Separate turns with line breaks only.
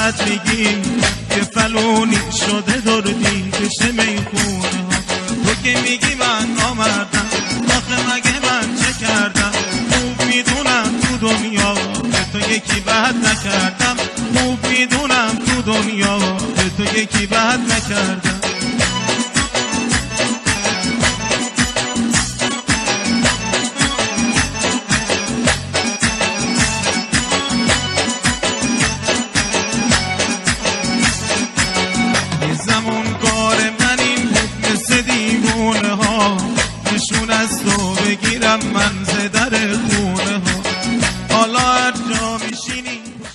بد میگی که فلونی شده دردی بشه میخونه ها. تو که میگی من نامردم، آخه مگه من چه کردم؟ خوب میدونم تو دنیا به تو یکی بد نکردم، خوب میدونم تو دنیا به تو یکی بد نکردم.